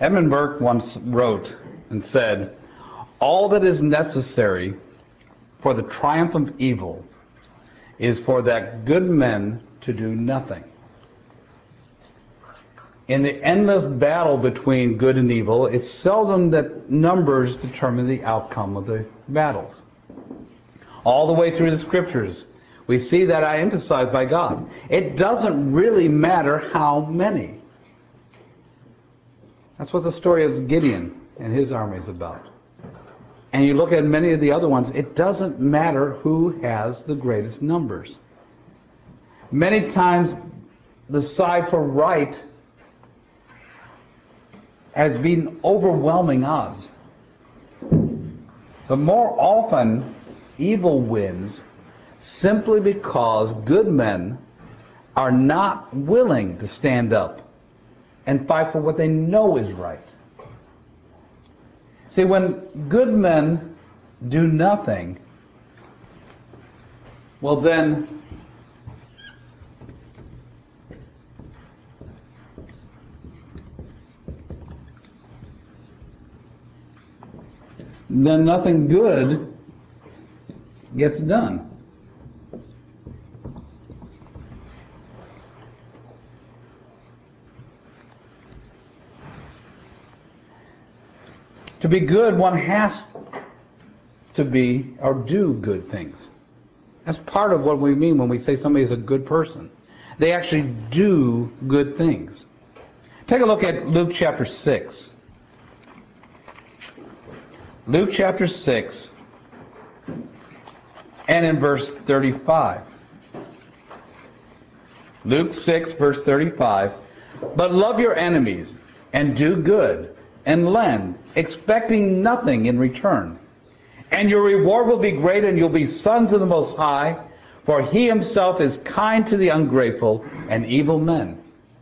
Edmund Burke once wrote and said, "All that is necessary for the triumph of evil is for that good men to do nothing." In the endless battle between good and evil, it's seldom that numbers determine the outcome of the battles. All the way through the scriptures, we see that emphasized by God. It doesn't really matter how many. That's what the story of Gideon and his army is about. And you look at many of the other ones, it doesn't matter who has the greatest numbers. Many times, the side for right has been overwhelming odds. But more often, evil wins simply because good men are not willing to stand up and fight for what they know is right. See, when good men do nothing, well then nothing good gets done. To be good, one has to be or do good things. That's part of what we mean when we say somebody is a good person. They actually do good things. Take a look at Luke chapter 6. Luke chapter 6 and in verse 35. Luke 6 verse 35. "But love your enemies and do good and lend, expecting nothing in return. And your reward will be great, and you'll be sons of the Most High, for He Himself is kind to the ungrateful and evil men."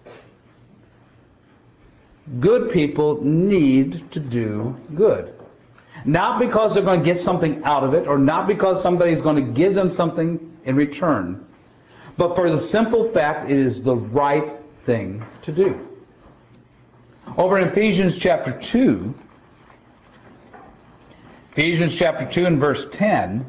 Good people need to do good. Not because they're going to get something out of it, or not because somebody's going to give them something in return, but for the simple fact it is the right thing to do. Over in Ephesians chapter 2, Ephesians chapter 2 and verse 10,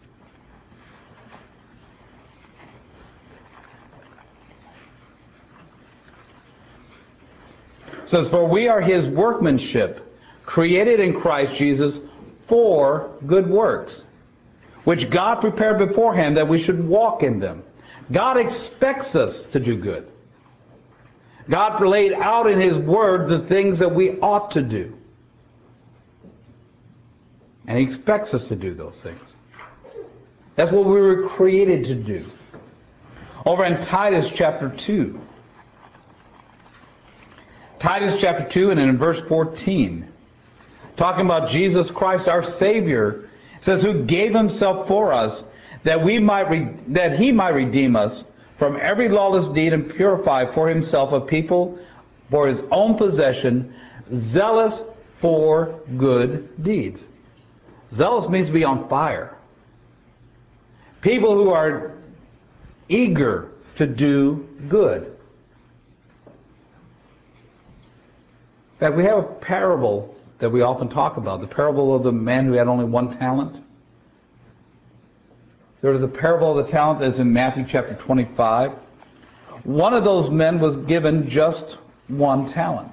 says, "For we are His workmanship, created in Christ Jesus for good works, which God prepared beforehand that we should walk in them." God expects us to do good. God laid out in His Word the things that we ought to do. And He expects us to do those things. That's what we were created to do. Over in Titus chapter 2. Titus chapter 2 and in verse 14. Talking about Jesus Christ, our Savior, says, "Who gave Himself for us, that He might redeem us from every lawless deed and purify for Himself a people for His own possession, zealous for good deeds." Zealous means to be on fire. People who are eager to do good. In fact, we have a parable that we often talk about, the parable of the man who had only one talent. There is a parable of the talent that's in Matthew chapter 25. One of those men was given just one talent.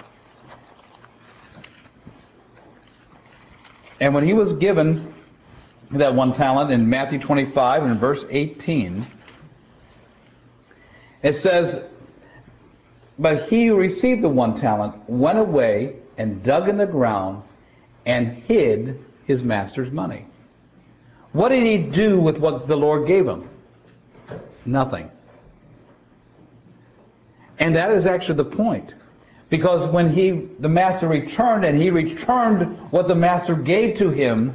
And when he was given that one talent in Matthew 25 and verse 18, it says, "But he who received the one talent went away and dug in the ground and hid his master's money." What did he do with what the Lord gave him? Nothing. And that is actually the point. Because when the master returned and he returned what the master gave to him,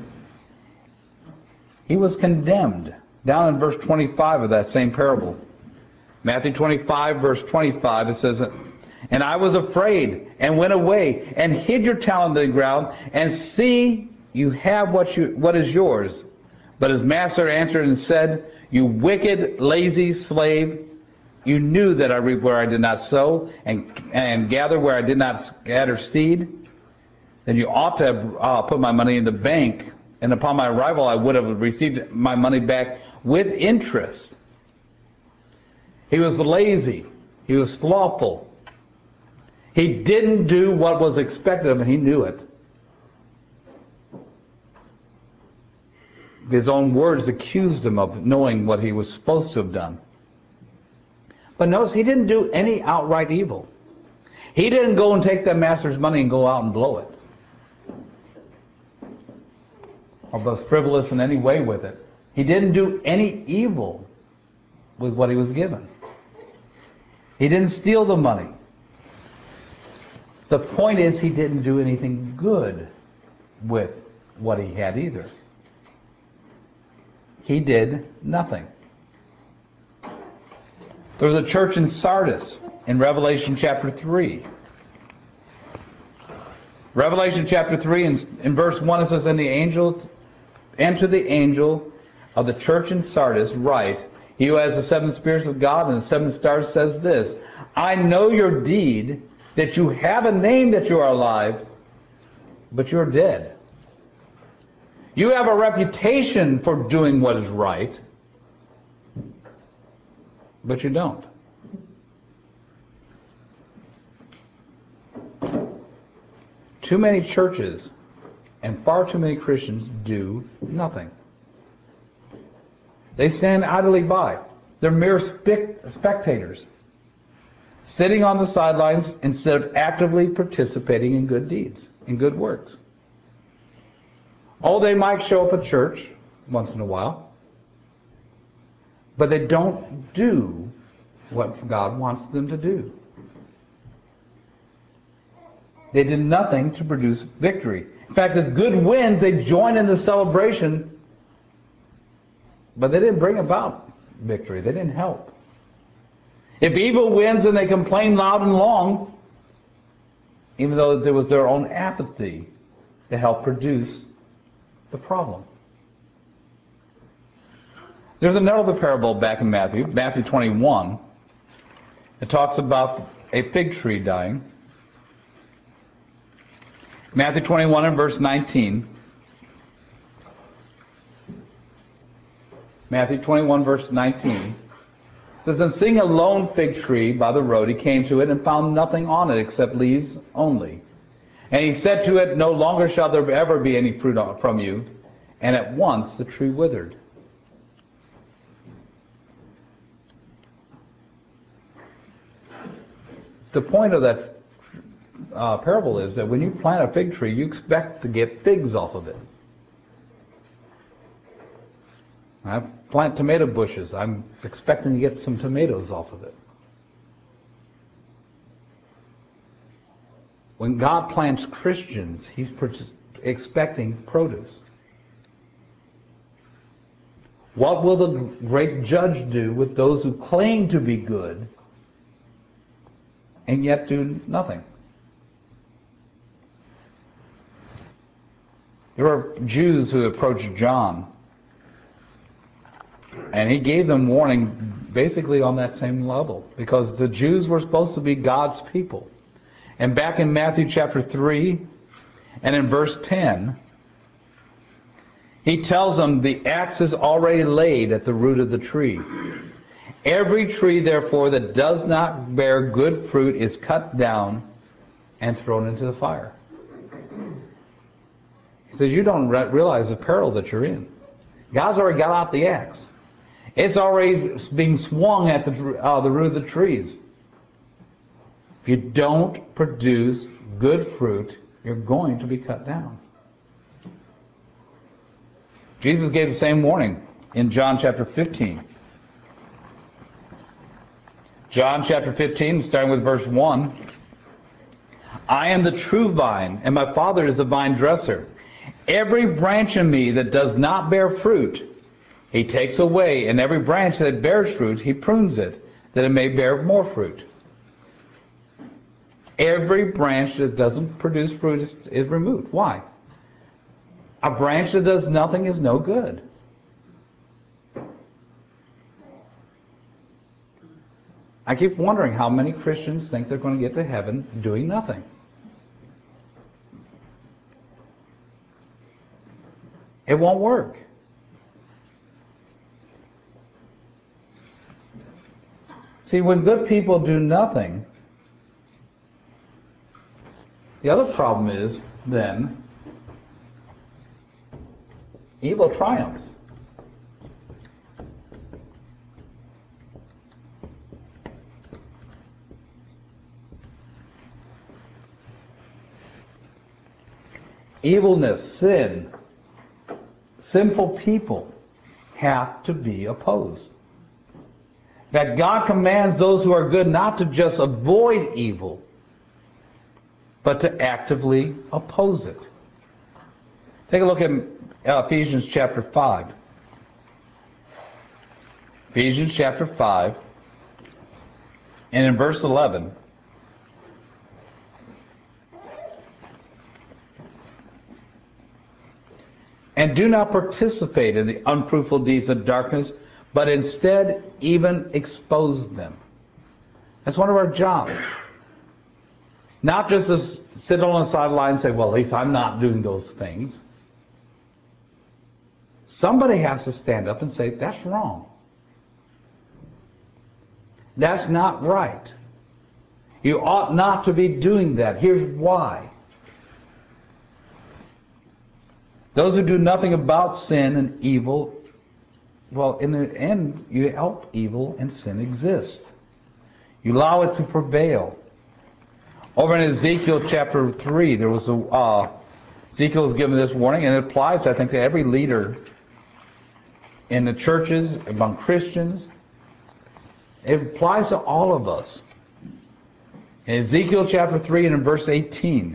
he was condemned. Down in verse 25 of that same parable. Matthew 25 verse 25, it says, "And I was afraid and went away and hid your talent in the ground, and see, you have what is yours. But his master answered and said, You wicked, lazy slave, You knew that I reap where I did not sow and gather where I did not scatter seed. Then you ought to have put my money in the bank, and upon my arrival I would have received my money back with interest. He was lazy. He was slothful. He didn't do what was expected of him. He knew it. His own words accused him of knowing what he was supposed to have done. But notice, he didn't do any outright evil. He didn't go and take that master's money and go out and blow it, or was frivolous in any way with it. He didn't do any evil with what he was given. He didn't steal the money. The point is, he didn't do anything good with what he had either. He did nothing. There was a church in Sardis in Revelation chapter 3. Revelation chapter 3 in verse 1 it says, And to the angel of the church in Sardis write, He who has the seven spirits of God and the seven stars says this, I know your deed, that you have a name that you are alive, but you're dead. You have a reputation for doing what is right, but you don't. Too many churches and far too many Christians do nothing. They stand idly by. They're mere spectators, sitting on the sidelines instead of actively participating in good deeds, in good works. Oh, they might show up at church once in a while, but they don't do what God wants them to do. They did nothing to produce victory. In fact, as good wins, they join in the celebration, but they didn't bring about victory. They didn't help. If evil wins and they complain loud and long, even though there was their own apathy to help produce the problem. There's another parable back in Matthew 21. It talks about a fig tree dying. Matthew 21 and verse 19. Matthew 21 verse 19. It says, And seeing a lone fig tree by the road, he came to it and found nothing on it except leaves only. And he said to it, No longer shall there ever be any fruit from you. And at once the tree withered. The point of that parable is that when you plant a fig tree, you expect to get figs off of it. I plant tomato bushes. I'm expecting to get some tomatoes off of it. When God plants Christians, He's expecting produce. What will the great judge do with those who claim to be good and yet do nothing? There were Jews who approached John, and he gave them warning basically on that same level, because the Jews were supposed to be God's people. And back in Matthew chapter 3 and in verse 10, he tells them the axe is already laid at the root of the tree. Every tree, therefore, that does not bear good fruit is cut down and thrown into the fire. He says, you don't realize the peril that you're in. God's already got out the axe. It's already being swung at the root of the trees. If you don't produce good fruit, you're going to be cut down. Jesus gave the same warning in John chapter 15. John chapter 15, starting with verse 1. I am the true vine, and my Father is the vine dresser. Every branch in me that does not bear fruit, He takes away, and every branch that bears fruit, He prunes it, that it may bear more fruit. Every branch that doesn't produce fruit is removed. Why? A branch that does nothing is no good. I keep wondering how many Christians think they're going to get to heaven doing nothing. It won't work. See, when good people do nothing, the other problem is then evil triumphs. Evilness, sin, sinful people have to be opposed. That God commands those who are good not to just avoid evil, but to actively oppose it. Take a look at Ephesians chapter 5. Ephesians chapter 5, and in verse 11. And do not participate in the unfruitful deeds of darkness, but instead even expose them. That's one of our jobs. Not just to sit on the sideline and say, well, at least I'm not doing those things. Somebody has to stand up and say, that's wrong. That's not right. You ought not to be doing that. Here's why. Those who do nothing about sin and evil, well, in the end, you help evil and sin exist. You allow it to prevail. Over in Ezekiel chapter 3, there was Ezekiel was given this warning, and it applies, I think, to every leader in the churches, among Christians. It applies to all of us. In Ezekiel chapter 3 and in verse 18.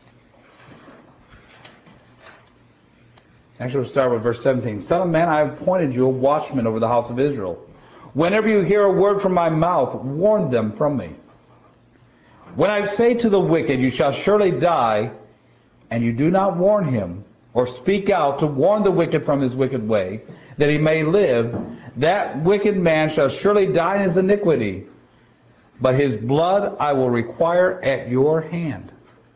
Actually, we'll start with verse 17. Son of man, I have appointed you a watchman over the house of Israel. Whenever you hear a word from my mouth, warn them from me. When I say to the wicked, you shall surely die, and you do not warn him, or speak out to warn the wicked from his wicked way, that he may live, that wicked man shall surely die in his iniquity, but his blood I will require at your hand.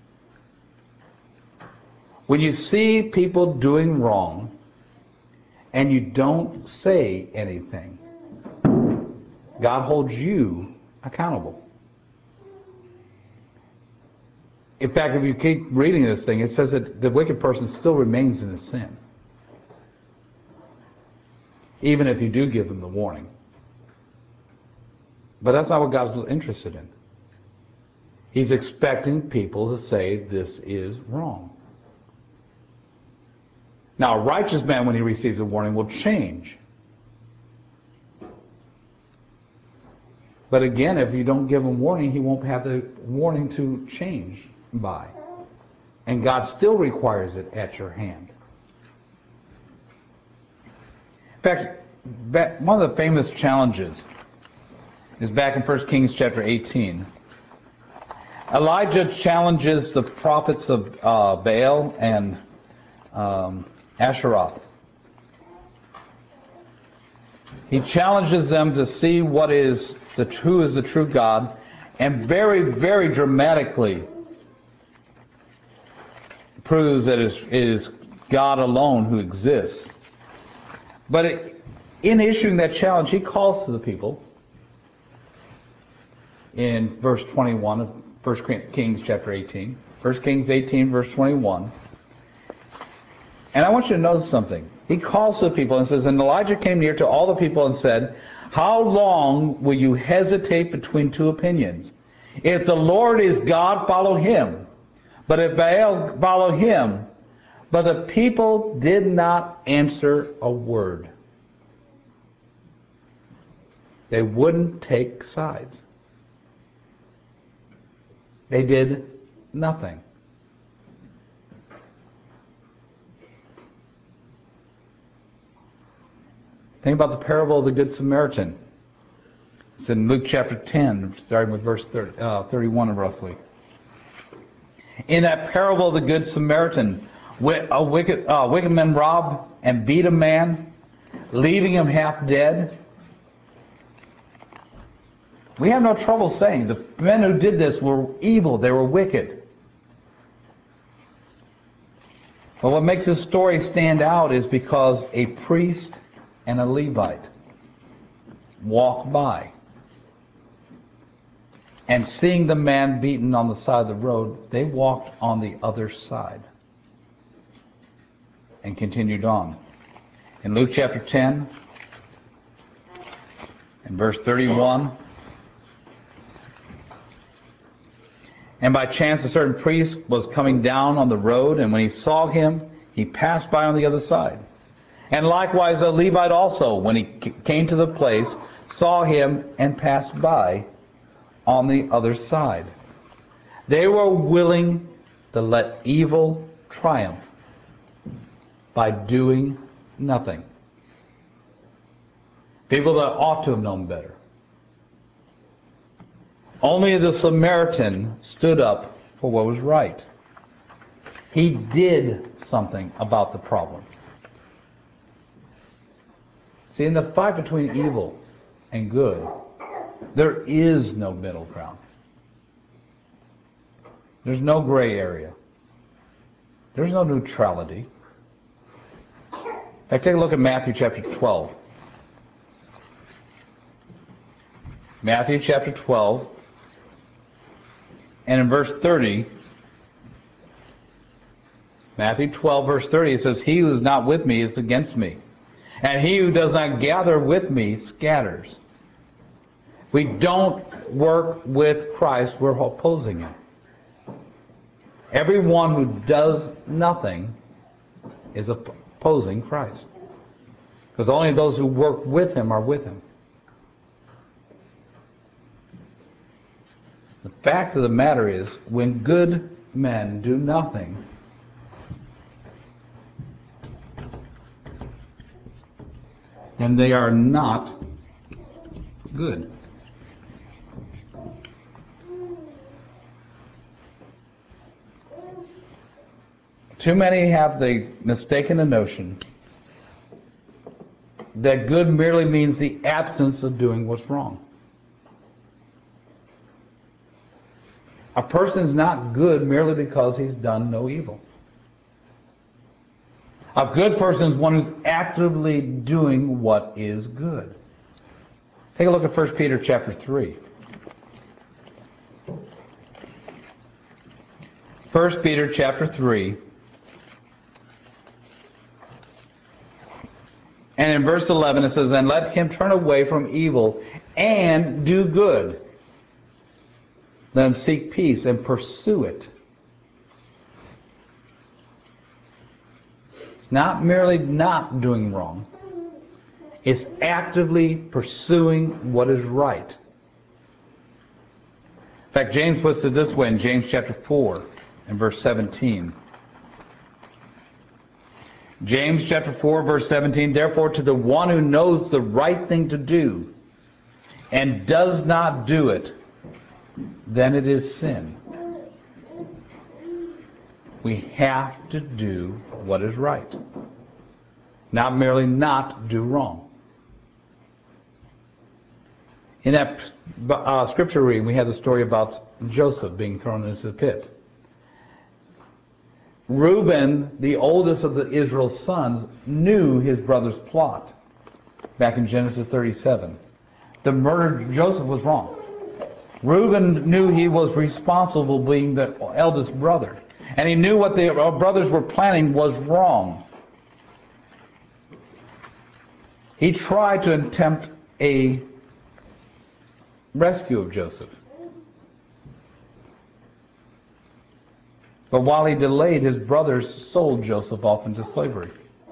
When you see people doing wrong, and you don't say anything, God holds you accountable. In fact, if you keep reading this thing, it says that the wicked person still remains in his sin, even if you do give them the warning. But that's not what God's interested in. He's expecting people to say this is wrong. Now, a righteous man, when he receives a warning, will change. But again, if you don't give him warning, he won't have the warning to change by. And God still requires it at your hand. In fact, one of the famous challenges is back in 1 Kings chapter 18. Elijah challenges the prophets of Baal and Asherah. He challenges them to see who is the true God, and very, very dramatically proves that it is God alone who exists. But in issuing that challenge, he calls to the people in verse 21 of 1 Kings chapter 18. 1 Kings 18, verse 21. And I want you to notice something. He calls to the people and says, and Elijah came near to all the people and said, how long will you hesitate between two opinions? If the Lord is God, follow him. But if Baal, follow him. But the people did not answer a word. They wouldn't take sides. They did nothing. Think about the parable of the Good Samaritan. It's in Luke chapter 10, starting with verse 31 roughly. In that parable of the Good Samaritan, a wicked man robbed and beat a man, leaving him half dead. We have no trouble saying the men who did this were evil, they were wicked. But what makes this story stand out is because a priest and a Levite walked by, and seeing the man beaten on the side of the road, they walked on the other side and continued on. In Luke chapter 10, in verse 31, and by chance a certain priest was coming down on the road, and when he saw him, he passed by on the other side. And likewise a Levite also, when he came to the place, saw him and passed by on the other side. They were willing to let evil triumph by doing nothing. People that ought to have known better. Only the Samaritan stood up for what was right. He did something about the problem. See, in the fight between evil and good, there is no middle ground. There's no gray area. There's no neutrality. In fact, take a look at Matthew chapter 12. Matthew chapter 12, and in verse 30, Matthew 12, verse 30, it says, "He who is not with me is against me, and he who does not gather with me scatters." We don't work with Christ, we're opposing him. Everyone who does nothing is opposing Christ. Because only those who work with him are with him. The fact of the matter is, when good men do nothing, then they are not good. Too many have the mistaken notion that good merely means the absence of doing what's wrong. A person's not good merely because he's done no evil. A good person is one who's actively doing what is good. Take a look at 1 Peter chapter 3. 1 Peter chapter 3. And in verse 11 it says, "And let him turn away from evil and do good. Let him seek peace and pursue it." It's not merely not doing wrong. It's actively pursuing what is right. In fact, James puts it this way in James chapter 4 and verse 17. James chapter 4, verse 17, "Therefore to the one who knows the right thing to do and does not do it, then it is sin." We have to do what is right. Not merely not do wrong. In that scripture reading, we had the story about Joseph being thrown into the pit. Reuben, the oldest of Israel's sons, knew his brother's plot back in Genesis 37. The murder of Joseph was wrong. Reuben knew he was responsible being the eldest brother. And he knew what the brothers were planning was wrong. He tried to attempt a rescue of Joseph. But while he delayed, his brothers sold Joseph off into slavery.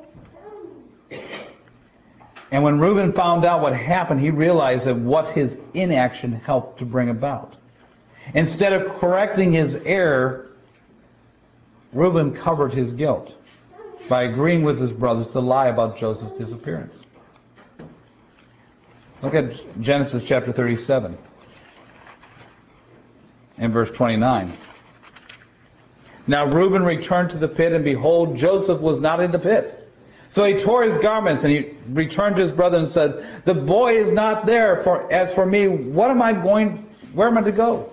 And when Reuben found out what happened, he realized that what his inaction helped to bring about. Instead of correcting his error, Reuben covered his guilt by agreeing with his brothers to lie about Joseph's disappearance. Look at Genesis chapter 37 and verse 29. "Now Reuben returned to the pit, and behold, Joseph was not in the pit. So he tore his garments and he returned to his brother and said, "The boy is not there. As for me, where am I to go?"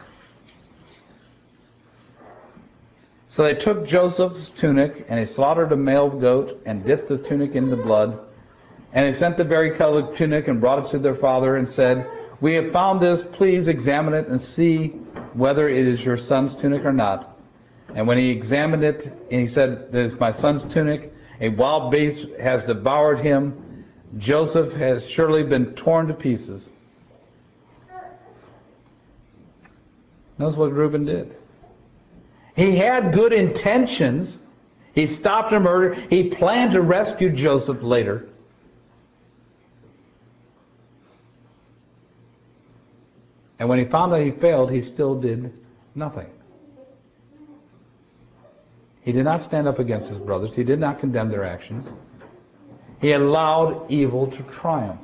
So they took Joseph's tunic and they slaughtered a male goat and dipped the tunic in the blood. And they sent the varicolored tunic and brought it to their father and said, "We have found this. Please examine it and see whether it is your son's tunic or not." And when he examined it, and he said, "This is my son's tunic. A wild beast has devoured him. Joseph has surely been torn to pieces." Notice what Reuben did. He had good intentions. He stopped a murder. He planned to rescue Joseph later. And when he found out he failed, he still did nothing. He did not stand up against his brothers. He did not condemn their actions. He allowed evil to triumph.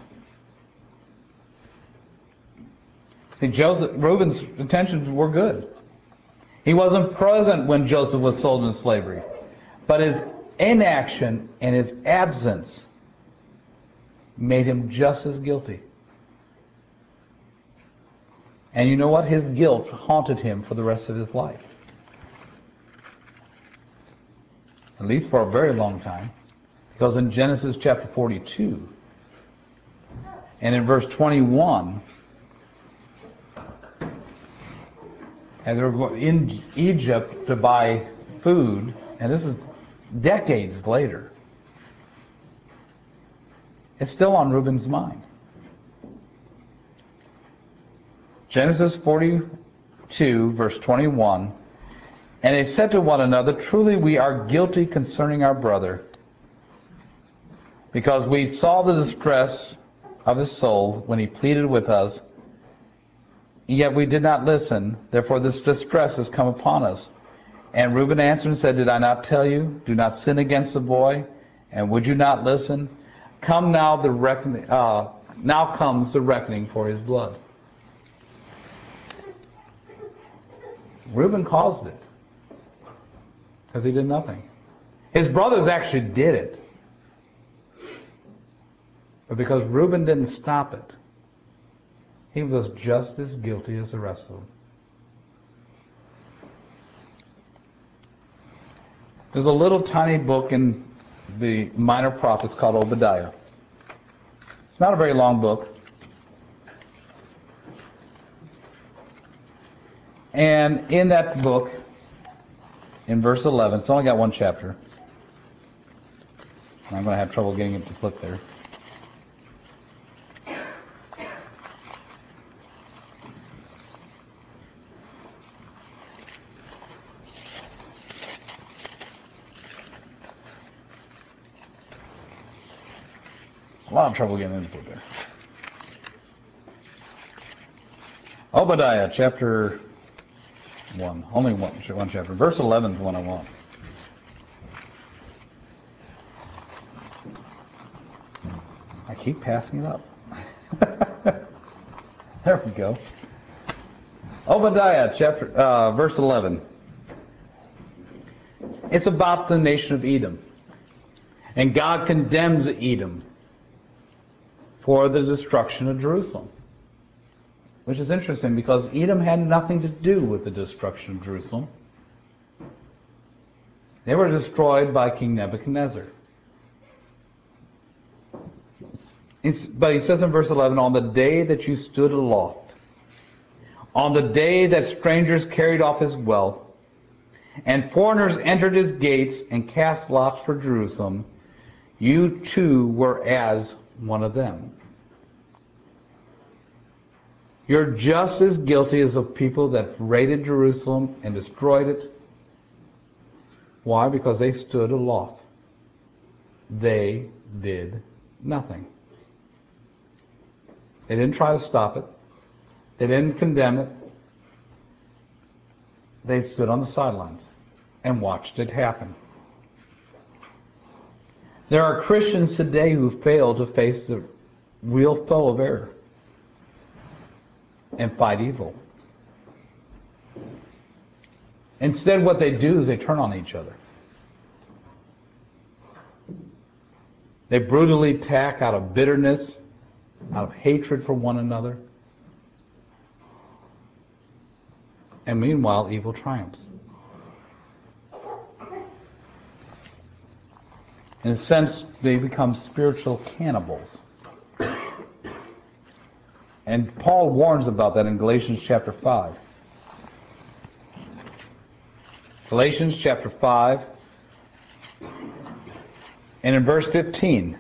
See, Reuben's intentions were good. He wasn't present when Joseph was sold into slavery. But his inaction and his absence made him just as guilty. And you know what? His guilt haunted him for the rest of his life. At least for a very long time. Because in Genesis chapter 42 and in verse 21, as they were in Egypt to buy food, and this is decades later, it's still on Reuben's mind. Genesis 42, verse 21, "And they said to one another, Truly we are guilty concerning our brother, because we saw the distress of his soul when he pleaded with us, yet we did not listen. Therefore this distress has come upon us. And Reuben answered and said, Did I not tell you, do not sin against the boy? And would you not listen? Come now, now comes the reckoning for his blood." Reuben caused it because he did nothing. His brothers actually did it. But because Reuben didn't stop it, he was just as guilty as the rest of them. There's a little tiny book in the Minor Prophets called Obadiah. It's not a very long book. And in that book, in verse 11, it's only got one chapter. I'm going to have trouble getting it to flip there. A lot of trouble getting it to flip there. Obadiah, chapter 1. Only one chapter. Verse 11 is the one I want. I keep passing it up. There we go. Obadiah, verse 11. It's about the nation of Edom. And God condemns Edom for the destruction of Jerusalem. Which is interesting because Edom had nothing to do with the destruction of Jerusalem. They were destroyed by King Nebuchadnezzar. But he says in verse 11, "On the day that you stood aloft, on the day that strangers carried off his wealth, and foreigners entered his gates and cast lots for Jerusalem, you too were as one of them." You're just as guilty as the people that raided Jerusalem and destroyed it. Why? Because they stood aloft. They did nothing. They didn't try to stop it. They didn't condemn it. They stood on the sidelines and watched it happen. There are Christians today who fail to face the real foe of error and fight evil. Instead, what they do is they turn on each other. They brutally attack out of bitterness, out of hatred for one another. And meanwhile, evil triumphs. In a sense, they become spiritual cannibals. And Paul warns about that in Galatians chapter 5. Galatians chapter 5, and in verse 15.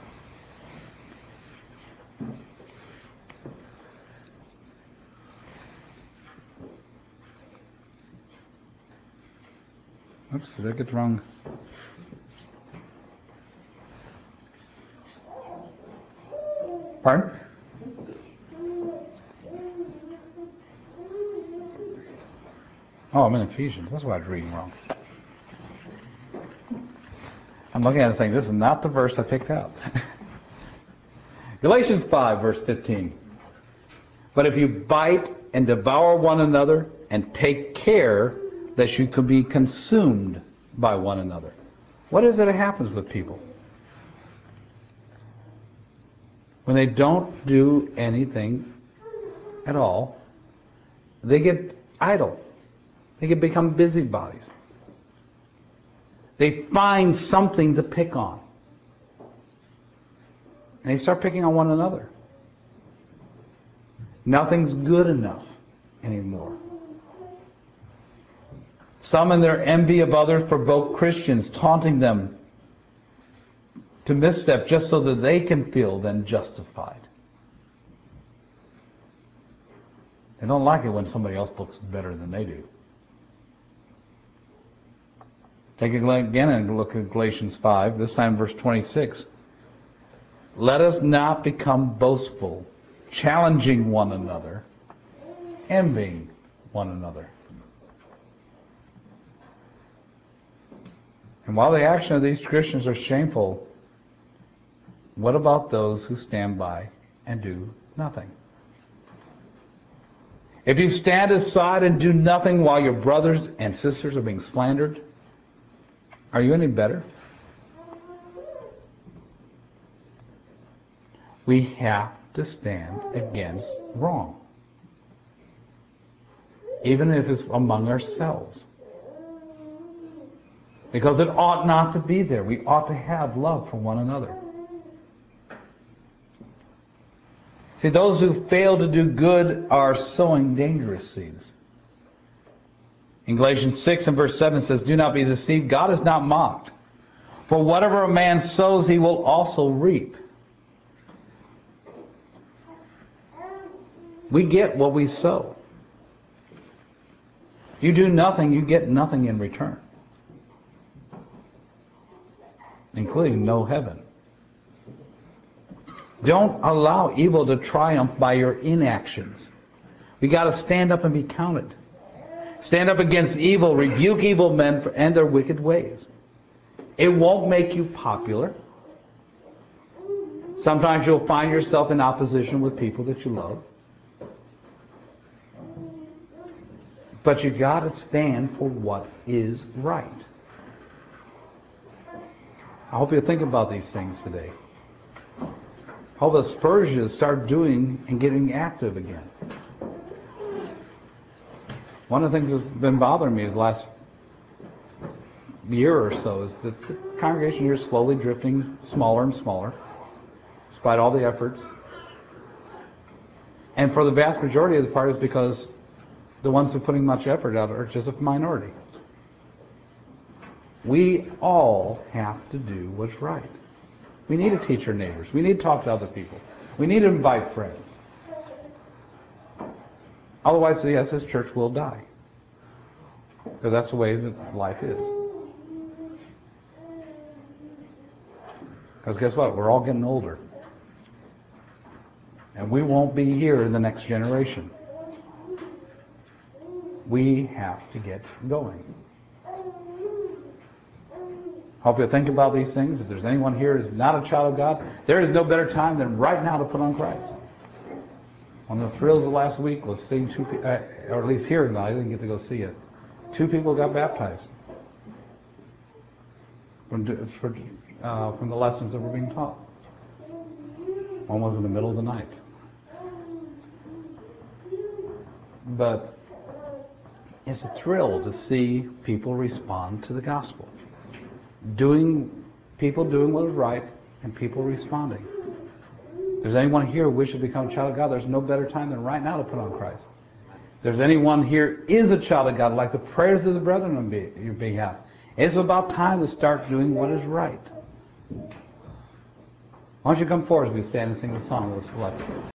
Oops, did I get the wrong? Pardon? Oh, I'm in Ephesians. That's why I was reading wrong. I'm looking at it saying, this is not the verse I picked out. Galatians 5, verse 15. But if you bite and devour one another, and take care that you could be consumed by one another. What is it that happens with people? When they don't do anything at all, they get idle. They can become busybodies. They find something to pick on. And they start picking on one another. Nothing's good enough anymore. Some in their envy of others provoke Christians, taunting them to misstep just so that they can feel then justified. They don't like it when somebody else looks better than they do. Take it again and look at Galatians 5, this time verse 26. Let us not become boastful, challenging one another, envying one another. And while the action of these Christians are shameful, what about those who stand by and do nothing? If you stand aside and do nothing while your brothers and sisters are being slandered, are you any better? We have to stand against wrong, even if it's among ourselves. Because it ought not to be there. We ought to have love for one another. See, those who fail to do good are sowing dangerous seeds. In Galatians 6 and verse 7 says, do not be deceived. God is not mocked. For whatever a man sows, he will also reap. We get what we sow. You do nothing, you get nothing in return. Including no heaven. Don't allow evil to triumph by your inactions. We got to stand up and be counted. Stand up against evil, rebuke evil men and their wicked ways. It won't make you popular. Sometimes you'll find yourself in opposition with people that you love. But you got to stand for what is right. I hope you think about these things today. I hope the Spurgeons start doing and getting active again. One of the things that's been bothering me the last year or so is that the congregation here is slowly drifting smaller and smaller, despite all the efforts. And for the vast majority of the part is because the ones who are putting much effort out are just a minority. We all have to do what's right. We need to teach our neighbors. We need to talk to other people. We need to invite friends. Otherwise, yes, this church will die. Because that's the way that life is. Because guess what? We're all getting older. And we won't be here in the next generation. We have to get going. Hope you'll think about these things. If there's anyone here who is not a child of God, there is no better time than right now to put on Christ. One of the thrills of last week was seeing two people, or at least hearing that. I didn't get to go see it. 2 people got baptized. from the lessons that were being taught. One was in the middle of the night. But it's a thrill to see people respond to the gospel. People doing what is right and people responding. If there's anyone here who wishes to become a child of God, there's no better time than right now to put on Christ. If there's anyone here is a child of God, like the prayers of the brethren on your behalf, it's about time to start doing what is right. Why don't you come forward as we stand and sing the song of the select?